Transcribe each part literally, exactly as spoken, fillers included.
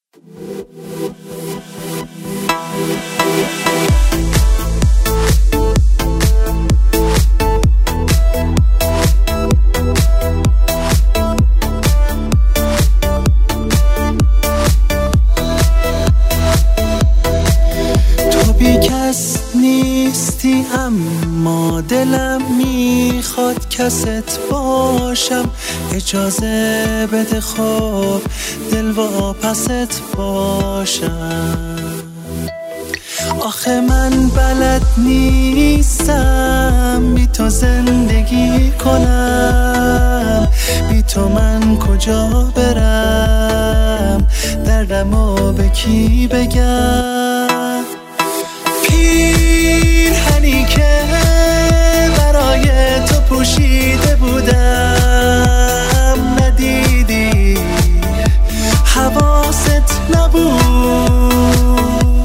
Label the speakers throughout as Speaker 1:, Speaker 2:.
Speaker 1: نیستی اما دلم میخواد کست باشم، اجازه بده خب دل واپست باشم. آخه من بلد نیستم بی تو زندگی کنم، بی تو من کجا برم، دردمو به کی بگم؟ پیرهنی که برای تو پوشیده بودم ندیدی، حواست نبود.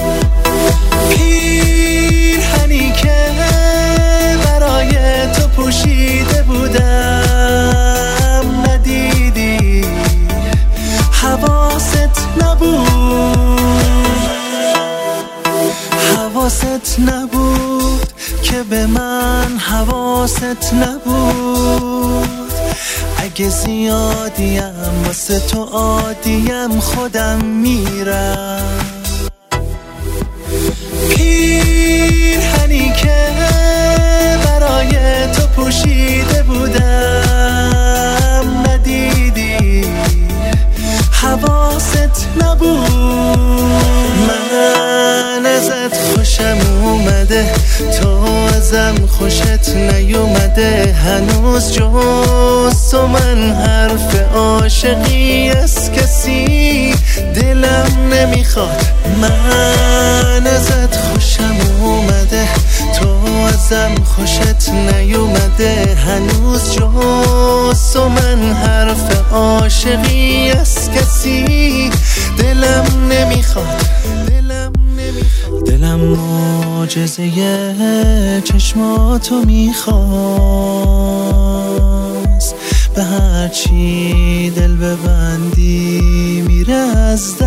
Speaker 1: پیرهنی که برای تو پوشیده بودم ندیدی، حواست نبود. حواست نبود که به من حواست نبود. اگه زیادیم واسه تو عادیم خودم میرم. پیرهنی که برای تو پوشیده بودم ندیدی، حواست نبود. من ازت خوشم اومده، تو ازم خوشت نیومده، هنوز جز تو من حرف عاشقی از کسی دلم نمیخواد. من ازت خوشم اومده، تو ازم خوشت نیومده، هنوز جز تو من حرف عاشقی از کسی دلم نمیخواد. دلم نمیخواد. دلم معجزه چشماتو میخواست، به هرچی دل ببندی میره از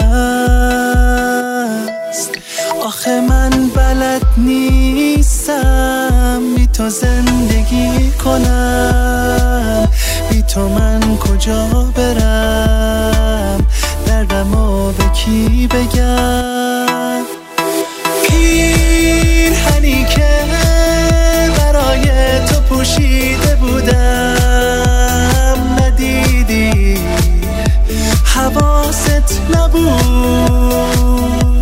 Speaker 1: دست. آخه من بلد نیستم بی تو زندگی کنم، بی تو من کجا برم، دردمو به کی بگم؟ پیرهنی که برای تو پوشیده بودم ندیدی، حواست نبود.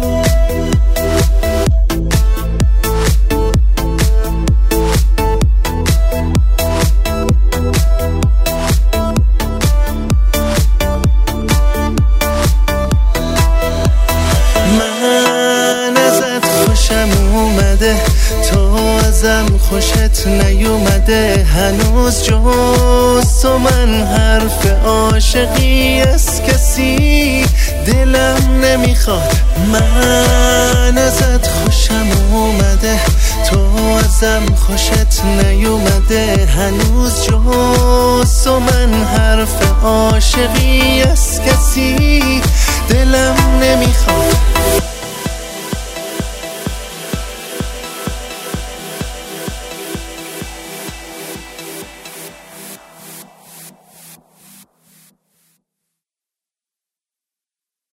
Speaker 1: تو ازم خوشت نیومده، هنوز جز تو من حرف عاشقی از کسی دلم نمیخواد. من ازت خوشم اومده، تو ازم خوشت نیومده، هنوز جز تو من حرف عاشقی از کسی